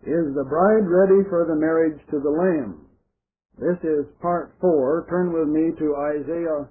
Is the bride ready for the marriage to the Lamb? This is part 4. Turn with me to Isaiah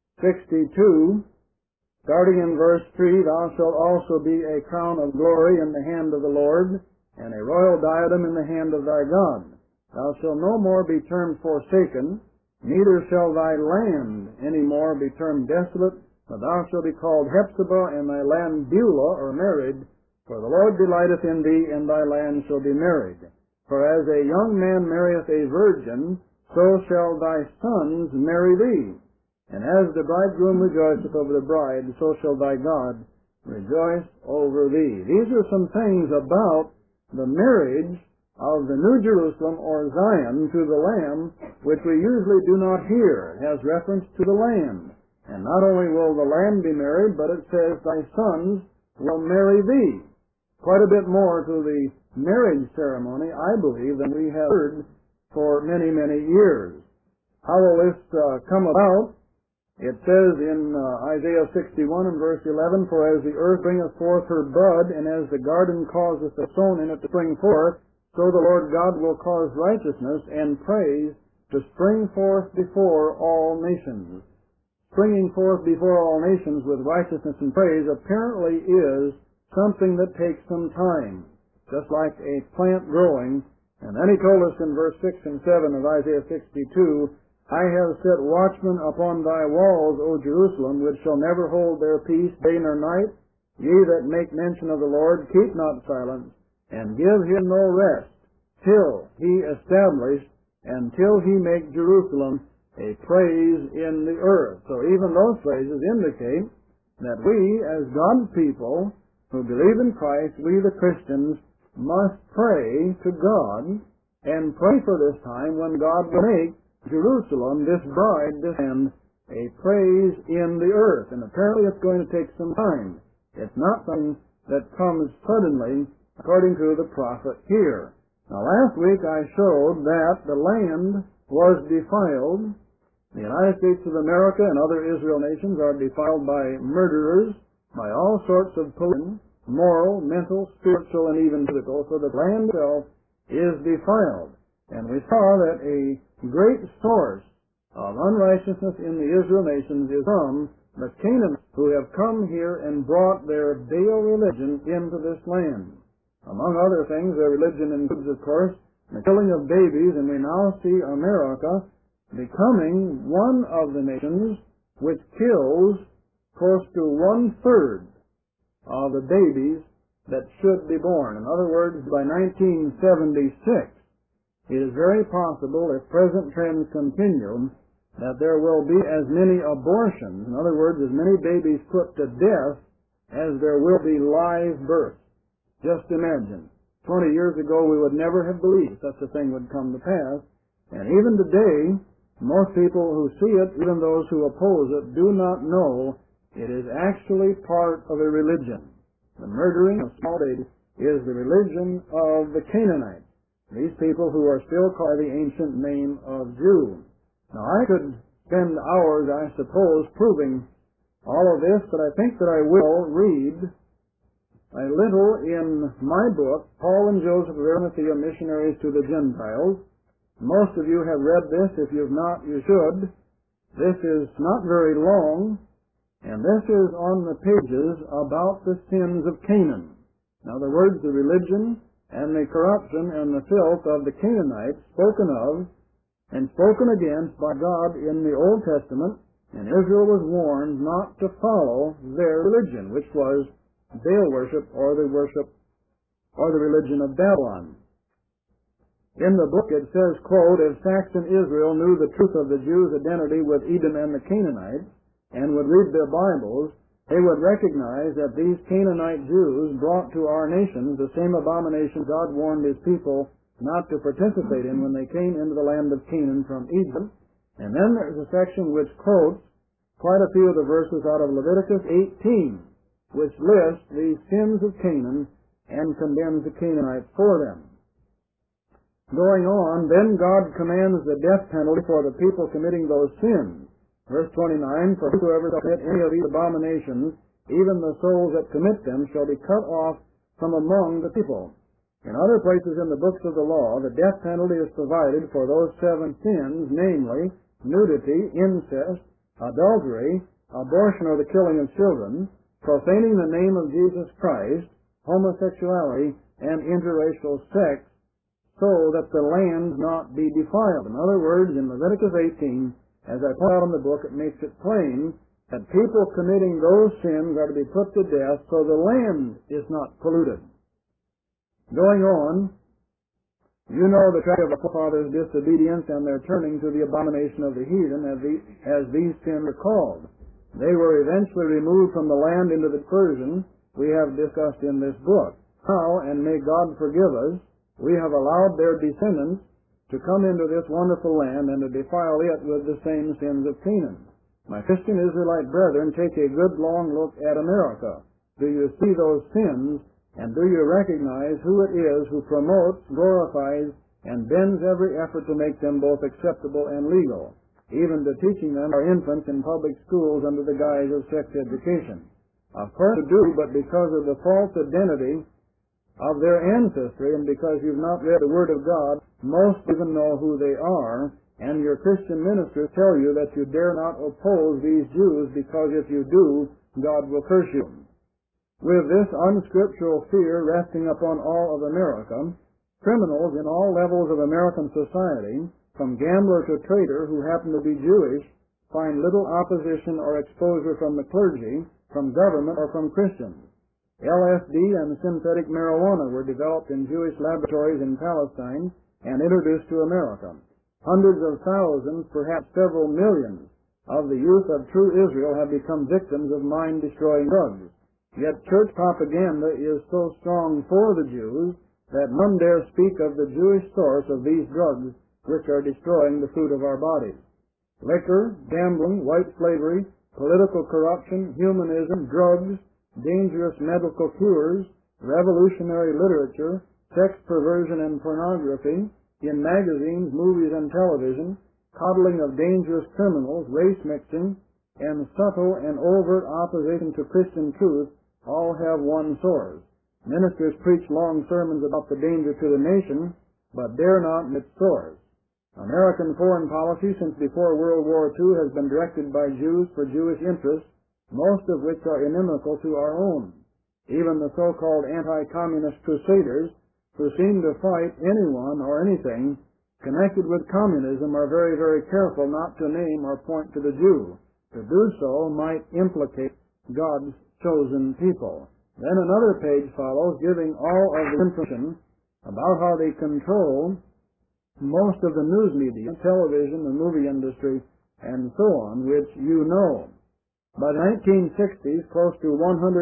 62, starting in verse 3. Thou shalt also be a crown of glory in the hand of the Lord, and a royal diadem in the hand of thy God. Thou shalt no more be termed forsaken, neither shall thy land any more be termed desolate, but thou shalt be called Hephzibah, and thy land Beulah, or married, for the Lord delighteth in thee, and thy land shall be married. For as a young man marrieth a virgin, so shall thy sons marry thee. And as the bridegroom rejoiceth over the bride, so shall thy God rejoice over thee. These are some things about the marriage of the New Jerusalem, or Zion, to the Lamb, which we usually do not hear. It has reference to the land. And not only will the Lamb be married, but it says, thy sons will marry thee. Quite a bit more to the marriage ceremony, I believe, than we have heard for many, many years. How will this come about? It says in Isaiah 61 and verse 11, For as the earth bringeth forth her bud, and as the garden causeth the sown in it to spring forth, so the Lord God will cause righteousness and praise to spring forth before all nations. Springing forth before all nations with righteousness and praise apparently is something that takes some time, just like a plant growing. And then he told us in verse 6 and 7 of Isaiah 62, I have set watchmen upon thy walls, O Jerusalem, which shall never hold their peace day nor night. Ye that make mention of the Lord, keep not silence, and give him no rest, till he establish, and till he make Jerusalem a praise in the earth. So even those phrases indicate that we, as God's people, who believe in Christ, we the Christians, must pray to God and pray for this time when God will make Jerusalem, this bride, this land, a praise in the earth. And apparently it's going to take some time. It's not something that comes suddenly, according to the prophet here. Now last week I showed that the land was defiled. The United States of America and other Israel nations are defiled by murderers, by all sorts of pollution, moral, mental, spiritual, and even physical, so the land itself is defiled. And we saw that a great source of unrighteousness in the Israel nations is from the Canaanites, who have come here and brought their Baal religion into this land. Among other things, their religion includes, of course, the killing of babies, and we now see America becoming one of the nations which kills close to 1/3 of the babies that should be born. In other words, by 1976, it is very possible, if present trends continue, that there will be as many abortions, in other words, as many babies put to death, as there will be live births. Just imagine. 20 years ago, we would never have believed such a thing would come to pass. And even today, most people who see it, even those who oppose it, do not know it is actually part of a religion. The murdering of small babies is the religion of the Canaanites, these people who are still called the ancient name of Jew. Now, I could spend hours, I suppose, proving all of this, but I think that I will read a little in my book, Paul and Joseph of Arimathea, Missionaries to the Gentiles. Most of you have read this. If you've not, you should. This is not very long, and this is on the pages about the sins of Canaan. In other words, the religion and the corruption and the filth of the Canaanites spoken of and spoken against by God in the Old Testament, and Israel was warned not to follow their religion, which was Baal worship or the religion of Babylon. In the book it says, quote, if Saxon Israel knew the truth of the Jews' identity with Edom and the Canaanites, and would read their Bibles, they would recognize that these Canaanite Jews brought to our nations the same abomination God warned his people not to participate in when they came into the land of Canaan from Egypt. And then there's a section which quotes quite a few of the verses out of Leviticus 18, which lists the sins of Canaan and condemns the Canaanites for them. Going on, then God commands the death penalty for the people committing those sins. Verse 29, for whosoever shall commit any of these abominations, even the souls that commit them shall be cut off from among the people. In other places in the books of the law, the death penalty is provided for those 7 sins, namely nudity, incest, adultery, abortion or the killing of children, profaning the name of Jesus Christ, homosexuality, and interracial sex, so that the land not be defiled. In other words, in Leviticus 18, as I point out in the book, it makes it plain that people committing those sins are to be put to death so the land is not polluted. Going on, you know the track of the forefathers' disobedience and their turning to the abomination of the heathen, as these sins are called. They were eventually removed from the land into the Persian we have discussed in this book. How, and may God forgive us, we have allowed their descendants to come into this wonderful land and to defile it with the same sins of Canaan. My Christian Israelite brethren, take a good long look at America. Do you see those sins, and do you recognize who it is who promotes, glorifies, and bends every effort to make them both acceptable and legal, even to teaching them our infants in public schools under the guise of sex education? Of course you do, but because of the false identity of their ancestry, and because you've not read the Word of God, most even know who they are, and your Christian ministers tell you that you dare not oppose these Jews, because if you do, God will curse you. With this unscriptural fear resting upon all of America, criminals in all levels of American society, from gambler to trader who happen to be Jewish, find little opposition or exposure from the clergy, from government, or from Christians. LSD and synthetic marijuana were developed in Jewish laboratories in Palestine and introduced to America. Hundreds of thousands, perhaps several millions, of the youth of true Israel have become victims of mind-destroying drugs. Yet church propaganda is so strong for the Jews that none dare speak of the Jewish source of these drugs which are destroying the fruit of our bodies. Liquor, gambling, white slavery, political corruption, humanism, drugs, dangerous medical cures, revolutionary literature, sex perversion and pornography, in magazines, movies, and television, coddling of dangerous criminals, race mixing, and subtle and overt opposition to Christian truth all have one source. Ministers preach long sermons about the danger to the nation, but dare not its source. American foreign policy since before World War II has been directed by Jews for Jewish interests, most of which are inimical to our own. Even the so-called anti-communist crusaders, who seem to fight anyone or anything connected with communism, are very, very careful not to name or point to the Jew. To do so might implicate God's chosen people. Then another page follows, giving all of the information about how they control most of the news media, television, the movie industry, and so on, which you know. By the 1960s, close to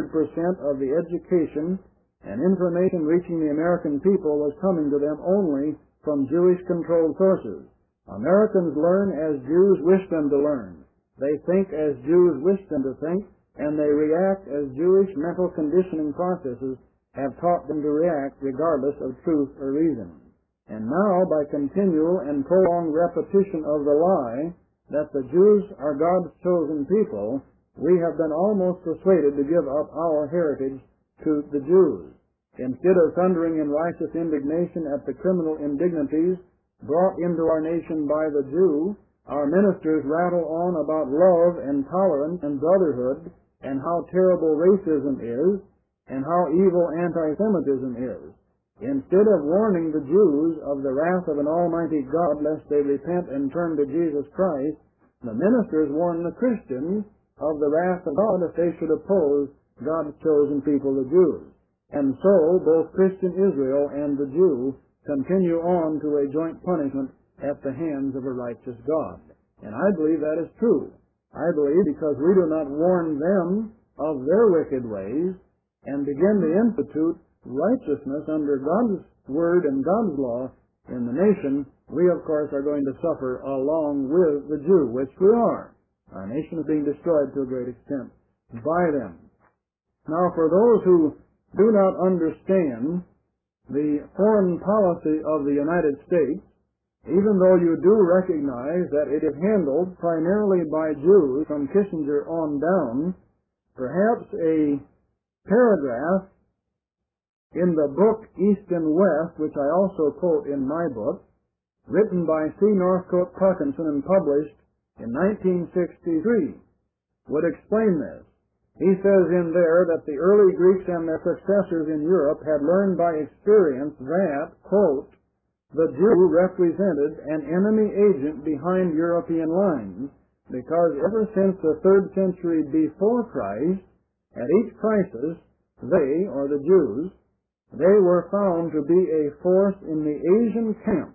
100% of the education and information reaching the American people was coming to them only from Jewish-controlled sources. Americans learn as Jews wish them to learn. They think as Jews wish them to think, and they react as Jewish mental conditioning processes have taught them to react regardless of truth or reason. And now, by continual and prolonged repetition of the lie that the Jews are God's chosen people, we have been almost persuaded to give up our heritage to the Jews. Instead of thundering in righteous indignation at the criminal indignities brought into our nation by the Jew, our ministers rattle on about love and tolerance and brotherhood, and how terrible racism is, and how evil anti-Semitism is. Instead of warning the Jews of the wrath of an almighty God lest they repent and turn to Jesus Christ, the ministers warn the Christians of the wrath of God if they should oppose God's chosen people, the Jews. And so both Christian Israel and the Jew continue on to a joint punishment at the hands of a righteous God. And I believe that is true. I believe because we do not warn them of their wicked ways and begin to institute righteousness under God's word and God's law in the nation, we of course are going to suffer along with the Jew, which we are. Our nation is being destroyed to a great extent by them. Now, for those who do not understand the foreign policy of the United States, even though you do recognize that it is handled primarily by Jews from Kissinger on down, perhaps a paragraph In the book East and West, which I also quote in my book, written by C. Northcote Parkinson and published in 1963, would explain this. He says in there that the early Greeks and their successors in Europe had learned by experience that, quote, the Jew represented an enemy agent behind European lines, because ever since the 3rd century before Christ, at each crisis, they, or the Jews, they were found to be a force in the Asian camp,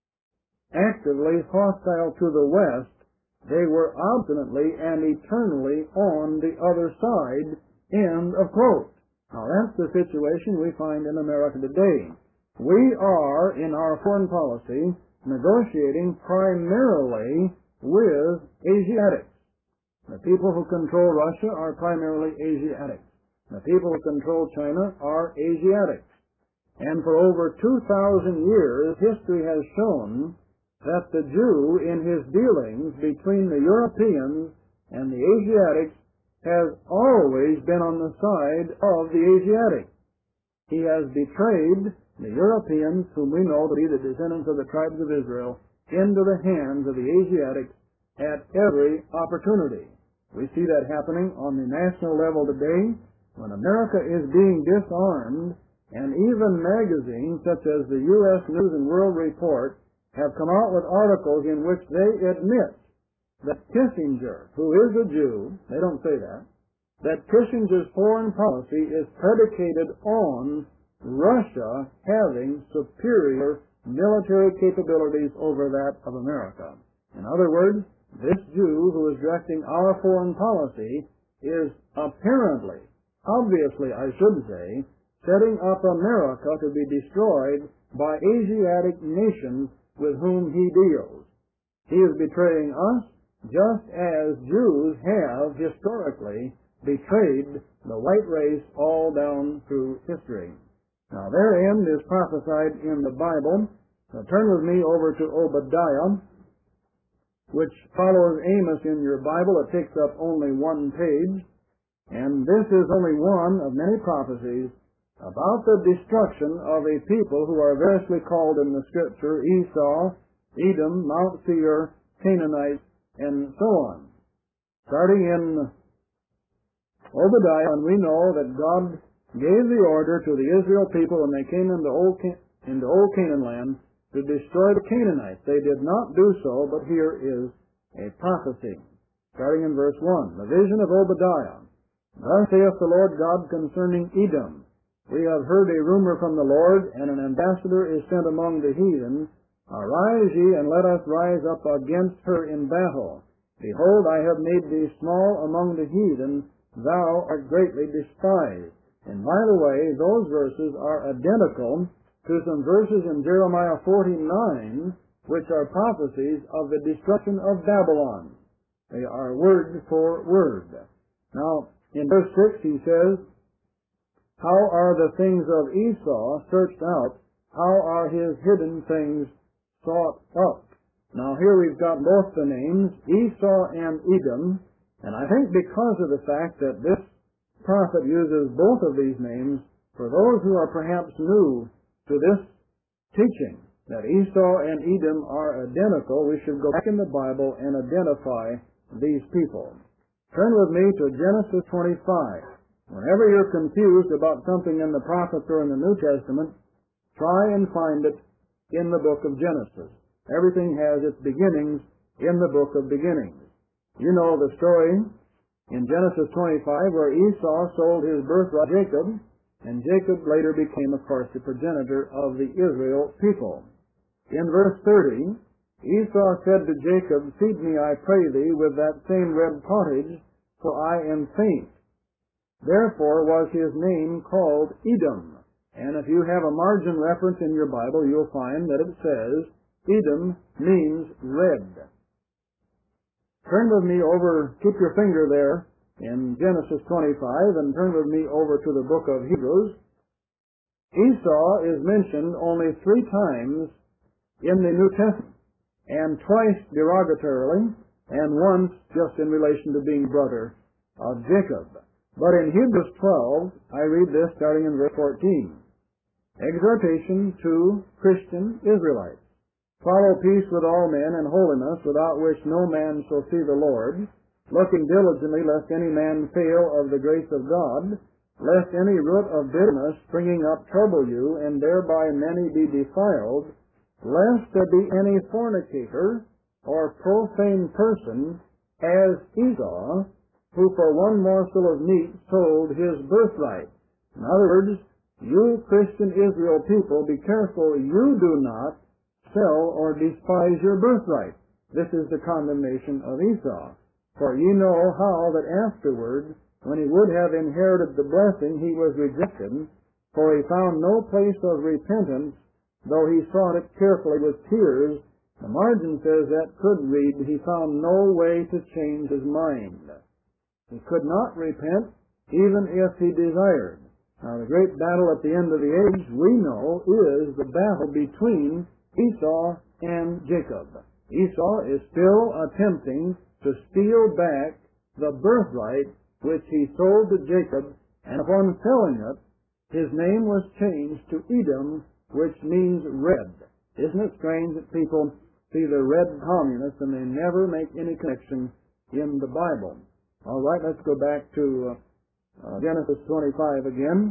actively hostile to the West. They were obstinately and eternally on the other side, end of quote. Now that's the situation we find in America today. We are, in our foreign policy, negotiating primarily with Asiatics. The people who control Russia are primarily Asiatics. The people who control China are Asiatics. And for over 2,000 years, history has shown that the Jew, in his dealings between the Europeans and the Asiatics, has always been on the side of the Asiatics. He has betrayed the Europeans, whom we know to be the descendants of the tribes of Israel, into the hands of the Asiatics at every opportunity. We see that happening on the national level today, when America is being disarmed, and even magazines such as the U.S. News and World Report have come out with articles in which they admit that Kissinger, who is a Jew, they don't say that Kissinger's foreign policy is predicated on Russia having superior military capabilities over that of America. In other words, this Jew who is directing our foreign policy is apparently, obviously I should say, setting up America to be destroyed by Asiatic nations with whom he deals. He is betraying us just as Jews have historically betrayed the white race all down through history. Now their end is prophesied in the Bible. Now turn with me over to Obadiah, which follows Amos in your Bible. It takes up only one page, and this is only one of many prophecies about the destruction of a people who are variously called in the Scripture Esau, Edom, Mount Seir, Canaanites, and so on. Starting in Obadiah, and we know that God gave the order to the Israel people when they came into Old Canaan land to destroy the Canaanites. They did not do so, but here is a prophecy. Starting in verse 1, the vision of Obadiah. Thus saith the Lord God concerning Edom, we have heard a rumor from the Lord, and an ambassador is sent among the heathen. Arise ye, and let us rise up against her in battle. Behold, I have made thee small among the heathen, thou art greatly despised. And by the way, those verses are identical to some verses in Jeremiah 49, which are prophecies of the destruction of Babylon. They are word for word. Now, in verse 6 he says, how are the things of Esau searched out? How are his hidden things sought up? Now here we've got both the names, Esau and Edom, and I think because of the fact that this prophet uses both of these names, for those who are perhaps new to this teaching, that Esau and Edom are identical, we should go back in the Bible and identify these people. Turn with me to Genesis 25. Whenever you're confused about something in the prophets or in the New Testament, try and find it in the book of Genesis. Everything has its beginnings in the book of beginnings. You know the story in Genesis 25 where Esau sold his birthright to Jacob, and Jacob later became, of course, the progenitor of the Israel people. In verse 30, Esau said to Jacob, feed me, I pray thee, with that same red pottage, for I am faint. Therefore was his name called Edom. And if you have a margin reference in your Bible, you'll find that it says, Edom means red. Turn with me over, keep your finger there in Genesis 25, and turn with me over to the book of Hebrews. Esau is mentioned only 3 times in the New Testament, and twice derogatorily, and once just in relation to being brother of Jacob. But in Hebrews 12, I read this starting in verse 14. Exhortation to Christian Israelites. Follow peace with all men and holiness, without which no man shall see the Lord, looking diligently lest any man fail of the grace of God, lest any root of bitterness springing up trouble you, and thereby many be defiled, lest there be any fornicator or profane person, as Esau, who for one morsel of meat sold his birthright. In other words, you Christian Israel people, be careful you do not sell or despise your birthright. This is the condemnation of Esau. For ye know how that afterward, when he would have inherited the blessing, he was rejected, for he found no place of repentance, though he sought it carefully with tears. The margin says that could read, he found no way to change his mind. He could not repent, even if he desired. Now, the great battle at the end of the age, we know, is the battle between Esau and Jacob. Esau is still attempting to steal back the birthright which he sold to Jacob, and upon selling it, his name was changed to Edom, which means red. Isn't it strange that people see the red communists and they never make any connection in the Bible? All right, let's go back to Genesis 25 again.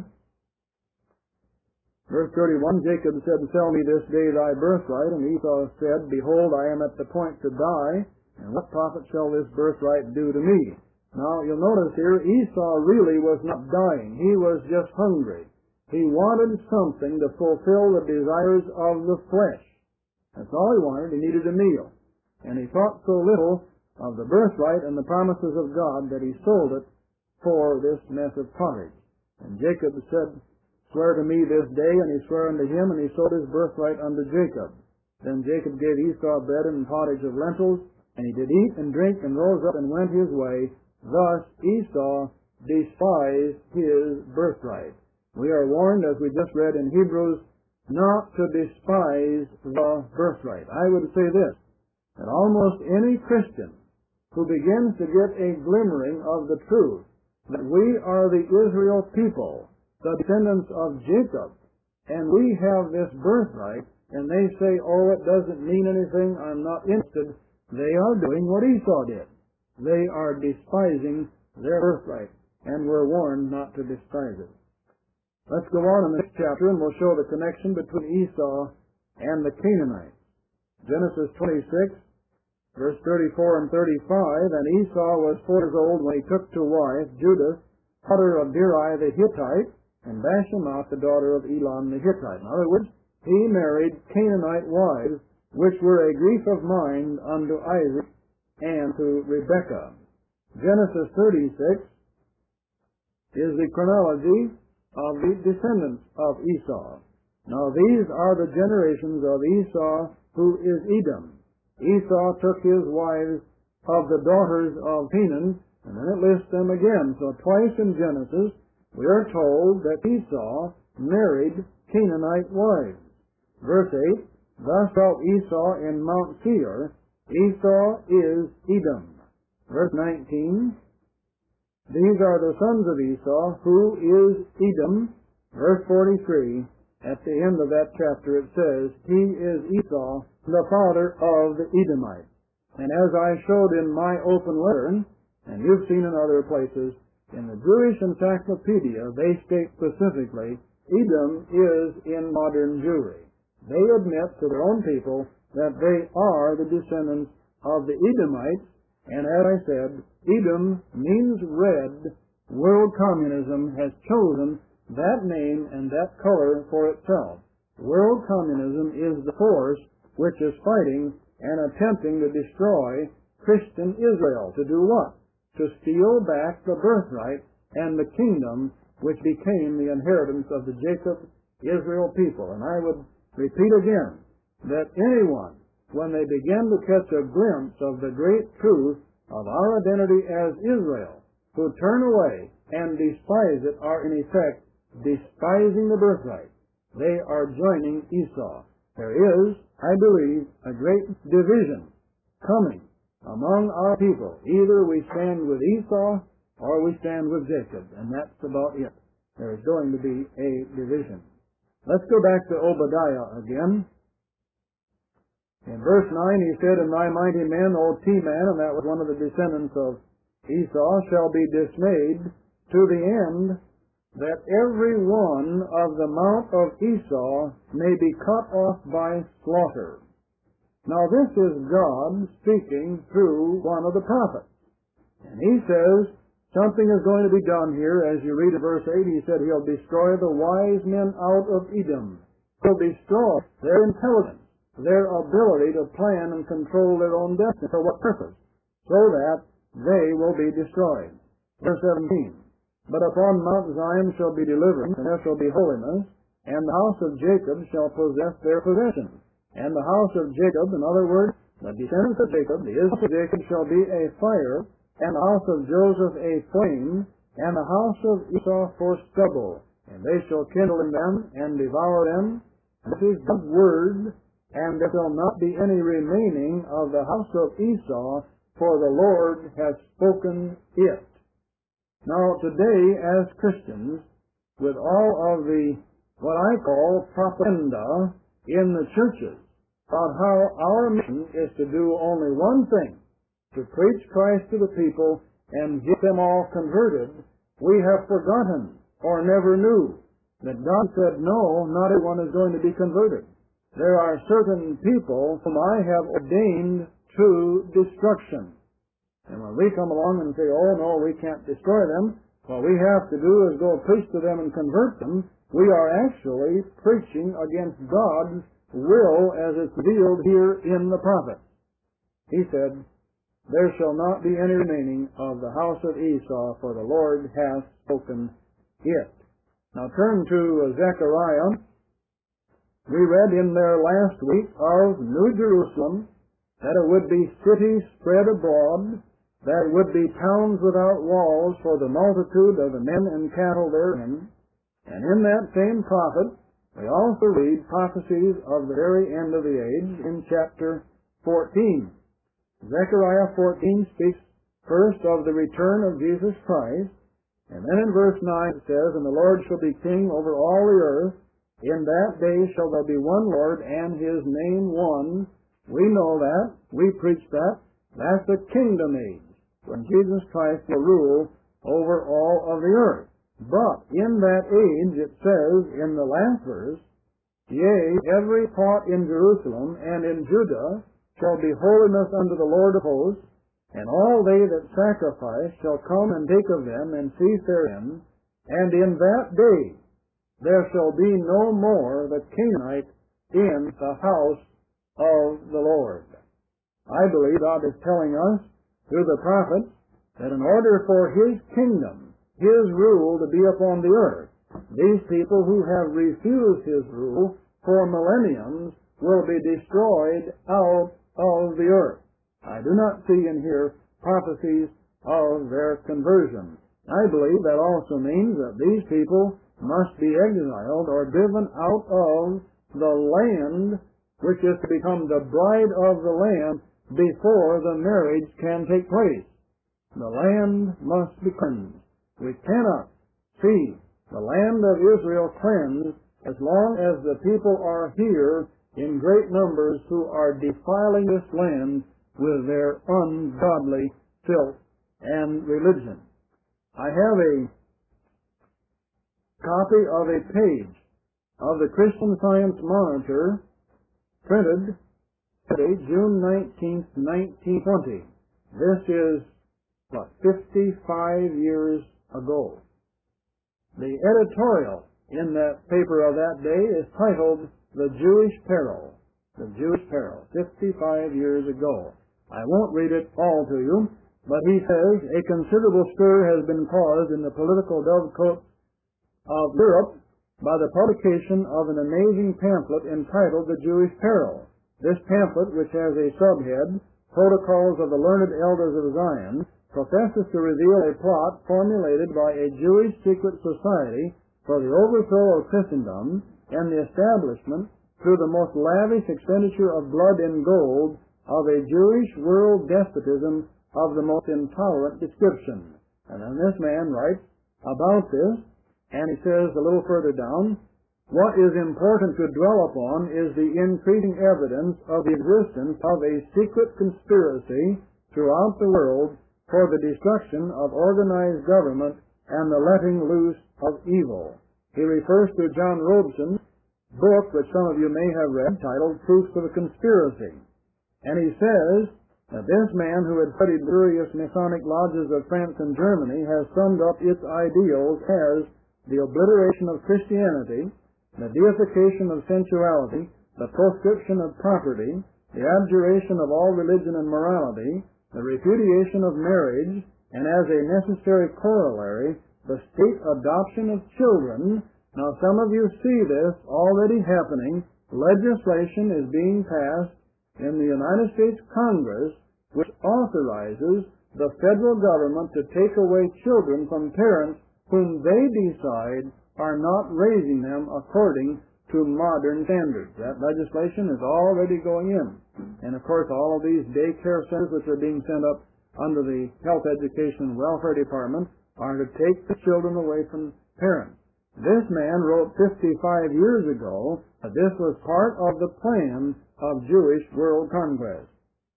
Verse 31, Jacob said, Sell me this day thy birthright. And Esau said, Behold, I am at the point to die, and what profit shall this birthright do to me? Now, you'll notice here, Esau really was not dying. He was just hungry. He wanted something to fulfill the desires of the flesh. That's all he wanted. He needed a meal. And he thought so little of the birthright and the promises of God that he sold it for this mess of pottage. And Jacob said, Swear to me this day, and he swore unto him, and he sold his birthright unto Jacob. Then Jacob gave Esau bread and pottage of lentils, and he did eat and drink, and rose up and went his way. Thus Esau despised his birthright. We are warned, as we just read in Hebrews, not to despise the birthright. I would say this, that almost any Christian who begins to get a glimmering of the truth, that we are the Israel people, the descendants of Jacob, and we have this birthright, and they say, oh, it doesn't mean anything, I'm not interested, they are doing what Esau did. They are despising their birthright, and we're warned not to despise it. Let's go on in the next chapter, and we'll show the connection between Esau and the Canaanites. Genesis 26, verse 34 and 35, And Esau was 4 years old when he took to wife Judith, daughter of Beri the Hittite, and Bashemoth, the daughter of Elon the Hittite. In other words, he married Canaanite wives, which were a grief of mind unto Isaac and to Rebekah. Genesis 36 is the chronology of the descendants of Esau. Now these are the generations of Esau, who is Edom. Esau took his wives of the daughters of Canaan, and then it lists them again. So twice in Genesis, we are told that Esau married Canaanite wives. Verse 8, Thus dwelt Esau in Mount Seir. Esau is Edom. Verse 19, These are the sons of Esau, who is Edom. Verse 43, at the end of that chapter it says, He is Esau, the father of the Edomites. And as I showed in my open letter, and you've seen in other places, in the Jewish Encyclopedia, they state specifically, Edom is in modern Jewry. They admit to their own people that they are the descendants of the Edomites, and as I said, Edom means red. World communism has chosen that name and that color for itself. World communism is the force which is fighting and attempting to destroy Christian Israel. To do what? To steal back the birthright and the kingdom which became the inheritance of the Jacob Israel people. And I would repeat again that anyone, when they begin to catch a glimpse of the great truth of our identity as Israel, who turn away and despise it, are in effect despising the birthright. They are joining Esau. There is, I believe, a great division coming among our people. Either we stand with Esau or we stand with Jacob, and that's about it. There is going to be a division. Let's go back to Obadiah again. In verse 9 he said, "And thy mighty men, O Teman," and that was one of the descendants of Esau, "shall be dismayed to the end that every one of the mount of Esau may be cut off by slaughter." Now this is God speaking through one of the prophets. And he says something is going to be done here. As you read in verse 8, he said he'll destroy the wise men out of Edom. He'll destroy their intelligence, their ability to plan and control their own destiny. For what purpose? So that they will be destroyed. Verse 17, "But upon Mount Zion shall be deliverance, and there shall be holiness, and the house of Jacob shall possess their possession." And the house of Jacob, in other words, the descendants of Jacob, the Israel of Jacob, shall be a fire, and the house of Joseph a flame, and the house of Esau for stubble. And they shall kindle in them, and devour them. This is God's word, and there shall not be any remaining of the house of Esau, for the Lord has spoken it. Now today, as Christians, with all of the, what I call, propaganda in the churches, about how our mission is to do only one thing, to preach Christ to the people and get them all converted, we have forgotten or never knew that God said, no, not everyone is going to be converted. There are certain people whom I have ordained to destruction. And when we come along and say, oh no, we can't destroy them, what we have to do is go preach to them and convert them, we are actually preaching against God's will as it's revealed here in the prophet. He said, "There shall not be any remaining of the house of Esau, for the Lord hath spoken it." Now turn to Zechariah. We read in there last week of New Jerusalem, that it would be cities spread abroad, that it would be towns without walls for the multitude of the men and cattle therein. And in that same prophet, we also read prophecies of the very end of the age in chapter 14. Zechariah 14 speaks first of the return of Jesus Christ, and then in verse 9 it says, "And the Lord shall be king over all the earth. In that day shall there be one Lord, and his name one." We know that. We preach that. That's the kingdom age, when Jesus Christ will rule over all of the earth. But in that age, it says in the last verse, "Yea, every part in Jerusalem and in Judah shall be holiness unto the Lord of hosts, and all they that sacrifice shall come and take of them and feast therein. And in that day there shall be no more the Canaanite in the house of the Lord." I believe God is telling us through the prophets that in order for His kingdom, His rule to be upon the earth, these people who have refused His rule for millenniums will be destroyed out of the earth. I do not see in here prophecies of their conversion. I believe that also means that these people must be exiled or driven out of the land which is to become the bride of the Lamb before the marriage can take place. The land must be cleansed. We cannot see the land of Israel cleansed as long as the people are here in great numbers who are defiling this land with their ungodly filth and religion. I have a copy of a page of the Christian Science Monitor, printed today, June 19th, 1920. This is, 55 years ago. The editorial in that paper of that day is titled "The Jewish Peril." The Jewish Peril, 55 years ago. I won't read it all to you, but he says, "A considerable stir has been caused in the political dovecote of Europe by the publication of an amazing pamphlet entitled "The Jewish Peril." This pamphlet, which has a subhead, "Protocols of the Learned Elders of Zion," professes to reveal a plot formulated by a Jewish secret society for the overthrow of Christendom and the establishment, through the most lavish expenditure of blood and gold, of a Jewish world despotism of the most intolerant description. And then this man writes about this, and he says a little further down, What is important to dwell upon is the increasing evidence of the existence of a secret conspiracy throughout the world for the destruction of organized government and the letting loose of evil. He refers to John Robeson's book, which some of you may have read, titled Proofs of a Conspiracy. And he says that this man, who had studied various Masonic lodges of France and Germany, has summed up its ideals as the obliteration of Christianity, the deification of sensuality, the proscription of property, the abjuration of all religion and morality, the repudiation of marriage, and as a necessary corollary, the state adoption of children. Now, some of you see this already happening. Legislation is being passed in the United States Congress which authorizes the federal government to take away children from parents whom they decide are not raising them according to modern standards. That legislation is already going in. And of course, all of these daycare centers which are being sent up under the Health, Education, and Welfare Department are to take the children away from parents. This man wrote 55 years ago that this was part of the plan of Jewish world conquest.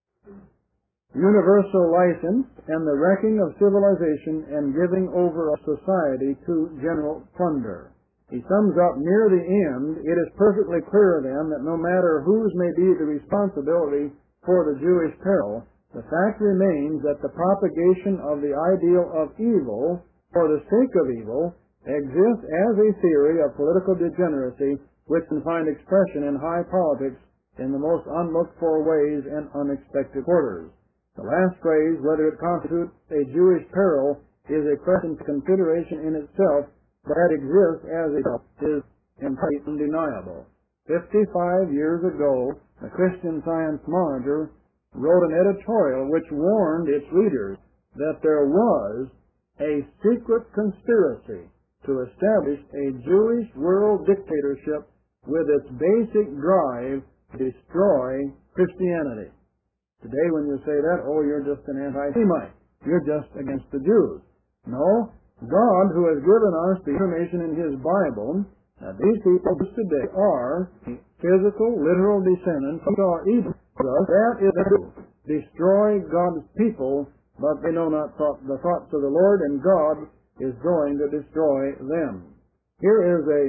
Universal license and the wrecking of civilization and giving over of society to general plunder. He sums up near the end, it is perfectly clear then that no matter whose may be the responsibility for the Jewish peril, the fact remains that the propagation of the ideal of evil for the sake of evil exists as a theory of political degeneracy which can find expression in high politics in the most unlooked-for ways and unexpected quarters. The last phrase, whether it constitutes a Jewish peril, is a question consideration in itself, but that exists as it is entirely undeniable. 55 years ago, the Christian Science Monitor wrote an editorial which warned its readers that there was a secret conspiracy to establish a Jewish world dictatorship with its basic drive to destroy Christianity. Today when you say that, oh, you're just an anti-Semite. You're just against the Jews. No, God, who has given us the information in His Bible, that these people today are physical, literal descendants of Edom. That is to destroy God's people, but they know not the thoughts of the Lord, and God is going to destroy them. Here is a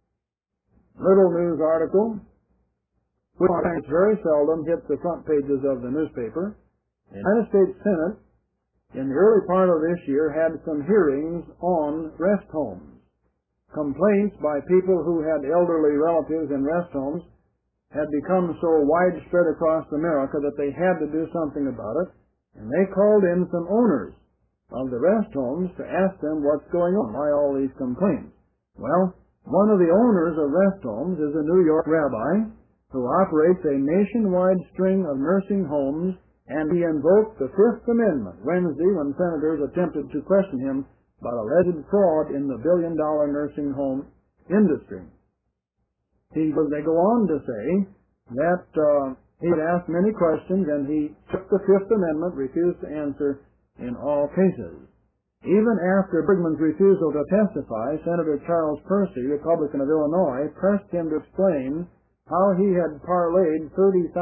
little news article which very seldom hits the front pages of the newspaper. The United States Senate, in the early part of this year, had some hearings on rest homes. Complaints by people who had elderly relatives in rest homes had become so widespread across America that they had to do something about it, and they called in some owners of the rest homes to ask them what's going on, why all these complaints. Well, one of the owners of rest homes is a New York rabbi who operates a nationwide string of nursing homes, and he invoked the Fifth Amendment Wednesday when senators attempted to question him about alleged fraud in the billion-dollar nursing home industry. They go on to say that he had asked many questions, and he took the Fifth Amendment, refused to answer in all cases. Even after Bergman's refusal to testify, Senator Charles Percy, Republican of Illinois, pressed him to explain how he had parlayed $30,000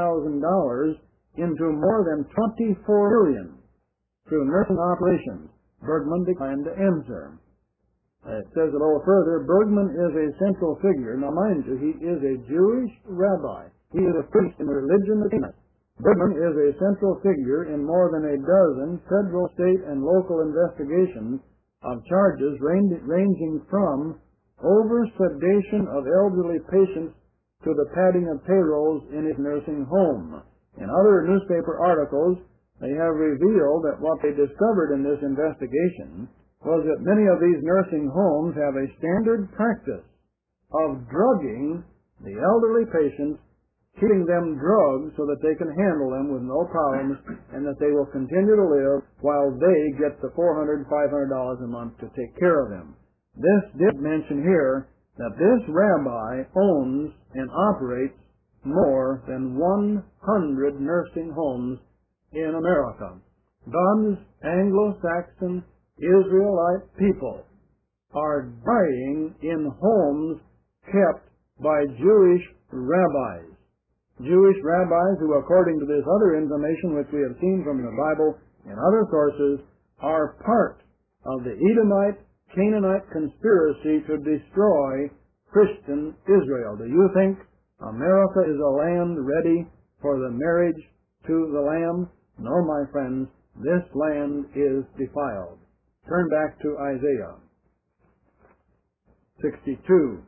into more than $24 million through nursing operations. Bergman declined to answer. It says a little further, Bergman is a central figure. Now, mind you, he is a Jewish rabbi. He is a priest in the religion of Canaan. Bergman is a central figure in more than a dozen federal, state, and local investigations of charges ranging from over-sedation of elderly patients to the padding of payrolls in his nursing home. In other newspaper articles, they have revealed that what they discovered in this investigation was that many of these nursing homes have a standard practice of drugging the elderly patients, keeping them drugged so that they can handle them with no problems and that they will continue to live while they get the $400, $500 a month to take care of them. This did mention here that this rabbi owns and operates more than 100 nursing homes in America. God's Anglo-Saxon Israelite people are dying in homes kept by Jewish rabbis. Jewish rabbis who, according to this other information which we have seen from the Bible and other sources, are part of the Edomite, Canaanite conspiracy to destroy Christian Israel. Do you think America is a land ready for the marriage to the Lamb? No, my friends, this land is defiled. Turn back to Isaiah 62.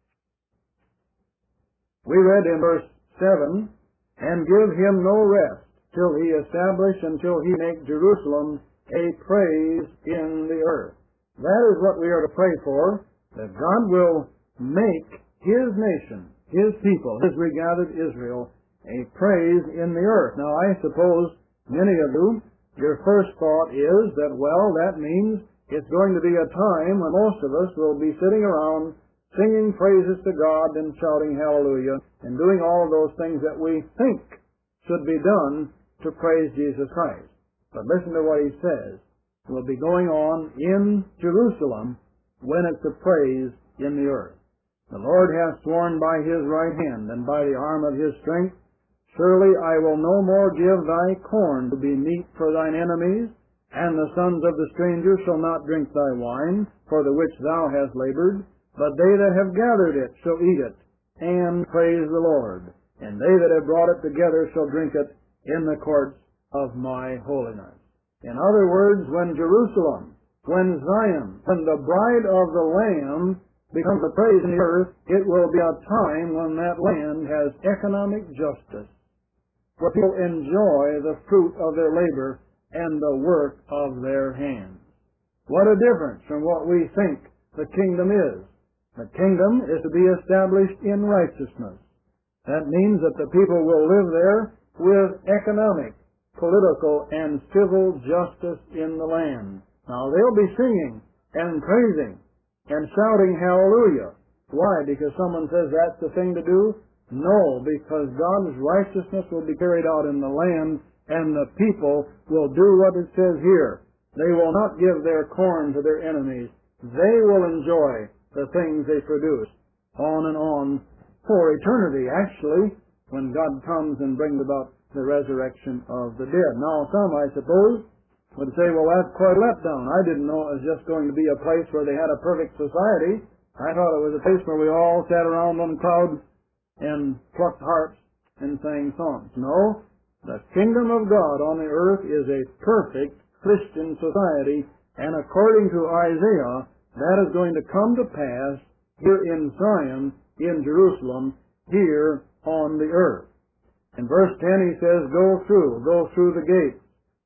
We read in verse 7, "And give him no rest till he establish, until he make Jerusalem a praise in the earth." That is what we are to pray for, that God will make His nation, His people, His regathered Israel, a praise in the earth. Now, I suppose many of you, your first thought is that, well, that means it's going to be a time when most of us will be sitting around singing praises to God and shouting hallelujah and doing all those things that we think should be done to praise Jesus Christ. But listen to what he says will be going on in Jerusalem when it's a praise in the earth. "The Lord hath sworn by his right hand and by the arm of his strength, surely I will no more give thy corn to be meat for thine enemies, and the sons of the stranger shall not drink thy wine, for the which thou hast labored, but they that have gathered it shall eat it, and praise the Lord. And they that have brought it together shall drink it in the courts of my holiness." In other words, when Jerusalem, when Zion, when the bride of the Lamb becomes a praise in the earth, it will be a time when that land has economic justice, where people enjoy the fruit of their labor and the work of their hands. What a difference from what we think the kingdom is. The kingdom is to be established in righteousness. That means that the people will live there with economic, political, and civil justice in the land. Now, they'll be singing and praising and shouting hallelujah. Why? Because someone says that's the thing to do? No, because God's righteousness will be carried out in the land, and the people will do what it says here. They will not give their corn to their enemies. They will enjoy the things they produce on and on for eternity, actually, when God comes and brings about the resurrection of the dead. Now, some, I suppose, would say, well, that's quite a letdown. I didn't know it was just going to be a place where they had a perfect society. I thought it was a place where we all sat around on clouds and plucked harps and sang songs. No, the kingdom of God on the earth is a perfect Christian society, and according to Isaiah, that is going to come to pass here in Zion, in Jerusalem, here on the earth. In verse 10 he says, go through the gates.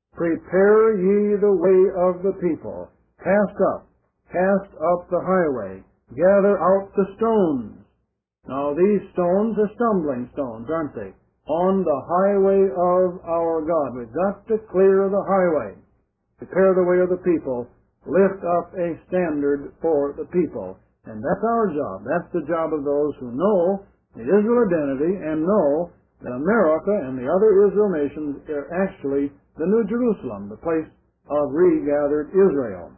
Prepare ye the way of the people. Cast up the highway. Gather out the stones. Now these stones are stumbling stones, aren't they? On the highway of our God. We've got to clear the highway. Prepare the way of the people. Lift up a standard for the people. And that's our job. That's the job of those who know the Israel identity and know that America and the other Israel nations are actually the New Jerusalem, the place of regathered Israel.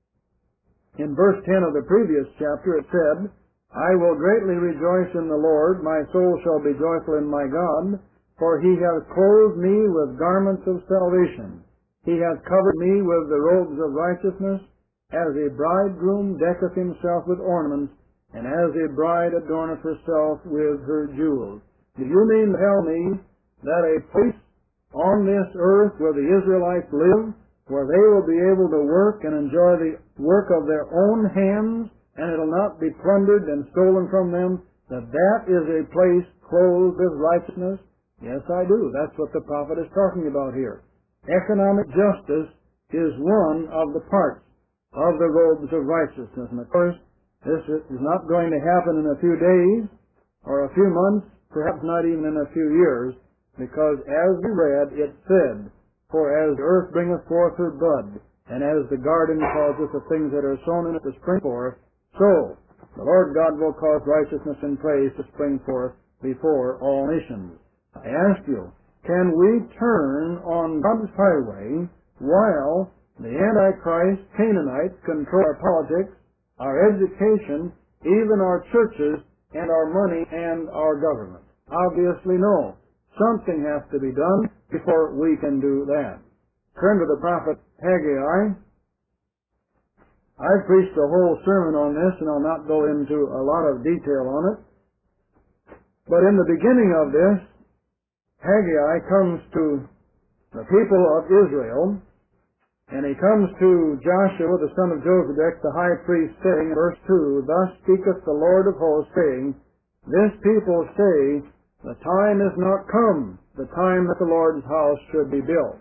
In verse 10 of the previous chapter it said, I will greatly rejoice in the Lord, my soul shall be joyful in my God, for he hath clothed me with garments of salvation. He hath covered me with the robes of righteousness, as a bridegroom decketh himself with ornaments, and as a bride adorneth herself with her jewels. Do you mean to tell me that a place on this earth where the Israelites live, where they will be able to work and enjoy the work of their own hands, and it will not be plundered and stolen from them, that is a place clothed with righteousness? Yes, I do. That's what the prophet is talking about here. Economic justice is one of the parts of the robes of righteousness. And of course, this is not going to happen in a few days or a few months, perhaps not even in a few years, because as we read, it said, for as the earth bringeth forth her bud, and as the garden causeth the things that are sown in it to spring forth, so the Lord God will cause righteousness and praise to spring forth before all nations. I ask you, can we turn on God's highway while the Antichrist Canaanites control our politics, our education, even our churches, and our money and our government? Obviously no. Something has to be done before we can do that. Turn to the prophet Haggai. I've preached a whole sermon on this, and I'll not go into a lot of detail on it. But in the beginning of this, Haggai comes to the people of Israel, and he comes to Joshua, the son of Josedech, the high priest, saying, verse 2, Thus speaketh the Lord of hosts, saying, This people say, The time is not come, the time that the Lord's house should be built.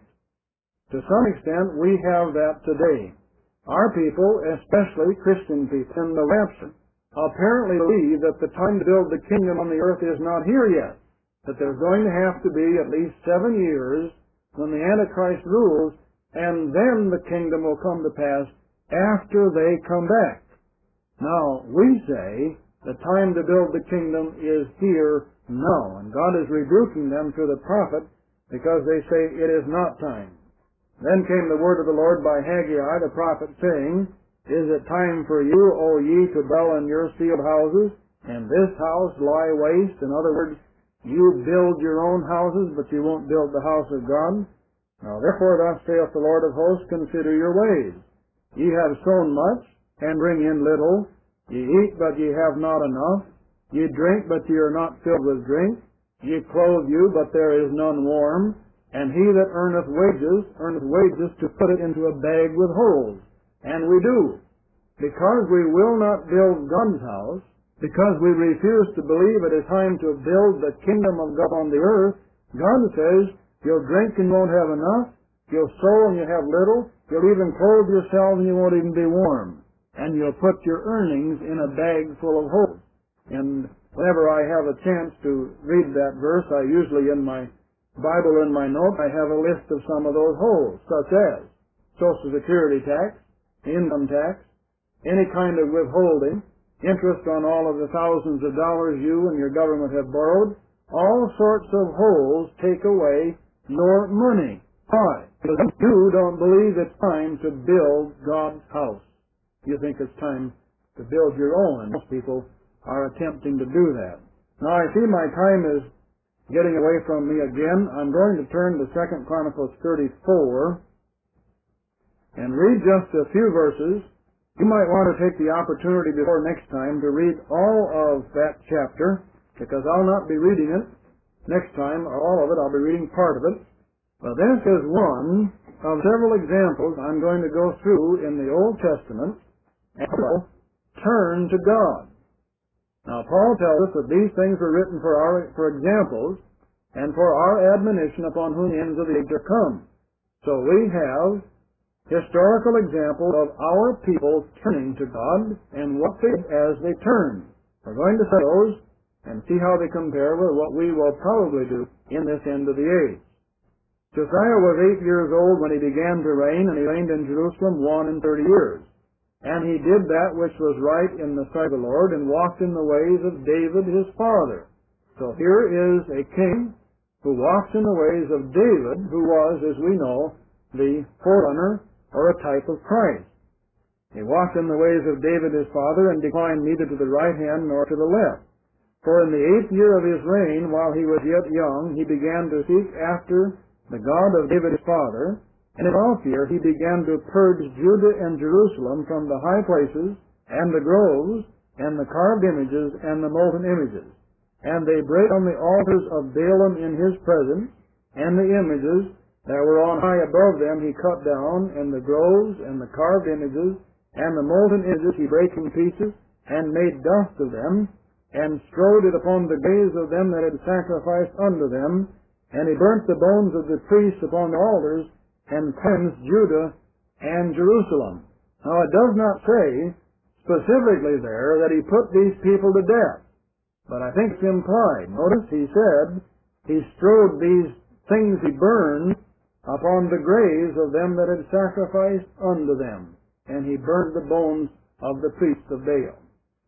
To some extent, we have that today. Our people, especially Christian people in the rapture, apparently believe that the time to build the kingdom on the earth is not here yet, that there's going to have to be at least 7 years when the Antichrist rules, and then the kingdom will come to pass after they come back. Now, we say the time to build the kingdom is here now, and God is rebuking them through the prophet because they say it is not time. Then came the word of the Lord by Haggai the prophet, saying, Is it time for you, O ye, to dwell in your sealed houses, and this house lie waste? In other words, you build your own houses, but you won't build the house of God. Now therefore thus saith the Lord of hosts, Consider your ways. Ye have sown much, and bring in little. Ye eat, but ye have not enough. Ye drink, but ye are not filled with drink. Ye clothe you, but there is none warm. And he that earneth wages to put it into a bag with holes. And we do. Because we will not build God's house, because we refuse to believe it is time to build the kingdom of God on the earth, God says, you'll drink and won't have enough, you'll sow and you have little, you'll even clothe yourself and you won't even be warm. And you'll put your earnings in a bag full of holes. And whenever I have a chance to read that verse, I usually in my Bible in my note, I have a list of some of those holes, such as Social Security tax, income tax, any kind of withholding, interest on all of the thousands of dollars you and your government have borrowed. All sorts of holes take away your money. Why? Because you don't believe it's time to build God's house. You think it's time to build your own, and most people are attempting to do that. Now, I see my time is getting away from me again. I'm going to turn to 2 Chronicles 34 and read just a few verses. You might want to take the opportunity before next time to read all of that chapter, because I'll not be reading it next time, or all of it. I'll be reading part of it. But this is one of several examples I'm going to go through in the Old Testament and turn to God. Now, Paul tells us that these things were written for examples and for our admonition upon whom the ends of the age are come. So we have historical example of our people turning to God and what they did as they turned. We're going to study those and see how they compare with what we will probably do in this end of the age. Josiah was 8 years old when he began to reign, and he reigned in Jerusalem 31 years. And he did that which was right in the sight of the Lord, and walked in the ways of David his father. So here is a king who walks in the ways of David, who was, as we know, the forerunner or a type of Christ. He walked in the ways of David his father, and declined neither to the right hand nor to the left. For in the 8th year of his reign, while he was yet young, he began to seek after the God of David his father. And in 12th year he began to purge Judah and Jerusalem from the high places, and the groves, and the carved images, and the molten images. And they brake on the altars of Baalim in his presence, and the images that were on high above them he cut down, and the groves, and the carved images, and the molten images he brake in pieces, and made dust of them, and strowed it upon the graves of them that had sacrificed unto them. And he burnt the bones of the priests upon the altars, and cleansed Judah and Jerusalem. Now it does not say specifically there that he put these people to death, but I think it's implied. Notice he said he strowed these things he burned upon the graves of them that had sacrificed unto them, and he burned the bones of the priests of Baal.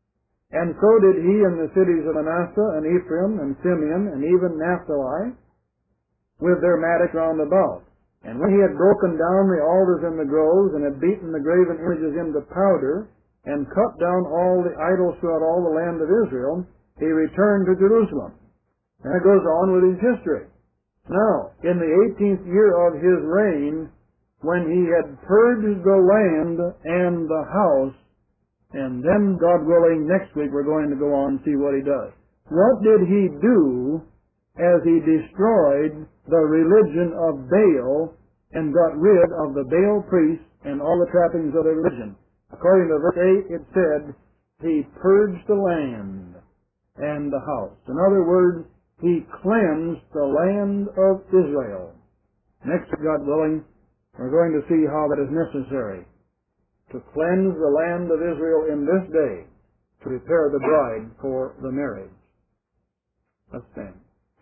And so did he in the cities of Manasseh and Ephraim and Simeon and even Naphtali, with their mattocks round about. And when he had broken down the altars and the groves, and had beaten the graven images into powder, and cut down all the idols throughout all the land of Israel, he returned to Jerusalem. And it goes on with his history. Now, in the 18th year of his reign, when he had purged the land and the house, and then, God willing, next week we're going to go on and see what he does. What did he do as he destroyed the religion of Baal and got rid of the Baal priests and all the trappings of their religion? According to verse 8, it said, he purged the land and the house. In other words, he cleansed the land of Israel. Next, God willing, we're going to see how that is necessary to cleanse the land of Israel in this day to prepare the bride for the marriage. Let's stand.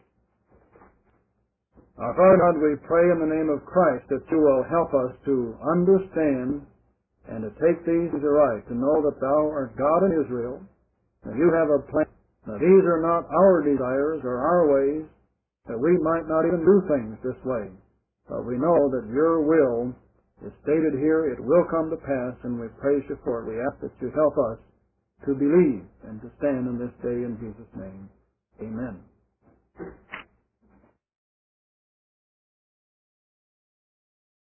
Our Father God, we pray in the name of Christ that you will help us to understand and to take these to right, to know that thou art God in Israel, that you have a plan, that these are not our desires or our ways, that we might not even do things this way. But we know that your will is stated here, it will come to pass, and we praise you for it. We ask that you help us to believe and to stand in this day in Jesus' name. Amen.